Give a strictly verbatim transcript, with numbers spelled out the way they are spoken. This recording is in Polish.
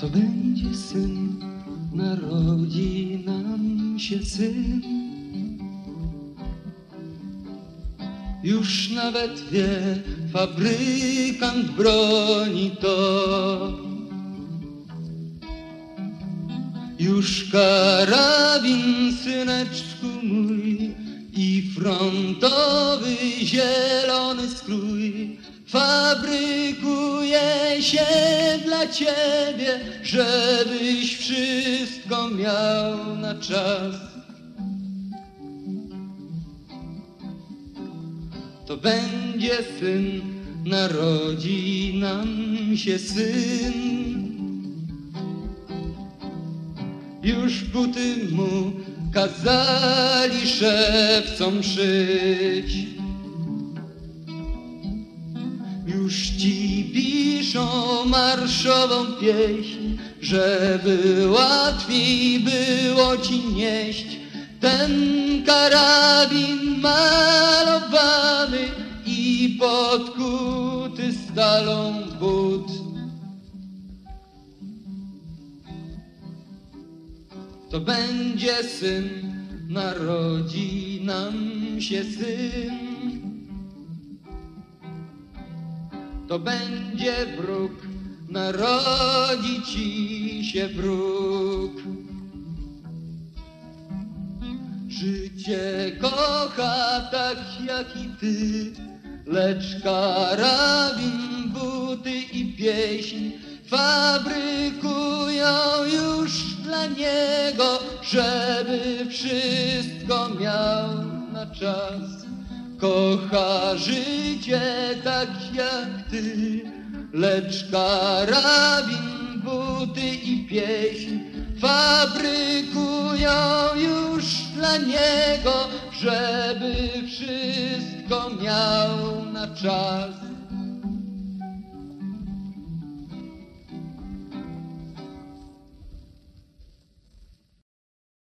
To będzie syn, narodzi nam się syn. Już nawet wie fabrykant broni to. Już karabin, syneczku mój, i frontowy zielony strój fabrykuje się dla ciebie, żebyś wszystko miał na czas. To będzie syn, narodzi nam się syn. Już buty mu kazali szewcom szyć. Już ci piszą marszową pieśń, żeby łatwiej było ci nieść ten karabin malowany i podkuty stalą but. To będzie syn, narodzi nam się syn. To będzie wróg, narodzi ci się wróg. Życie kocha tak jak i ty, lecz karabin, buty i pieśń fabrykują już dla niego, żeby wszystko miał na czas. Kocha życie tak jak ty, lecz karabin, buty i pieśń fabrykują już dla niego, żeby wszystko miał na czas.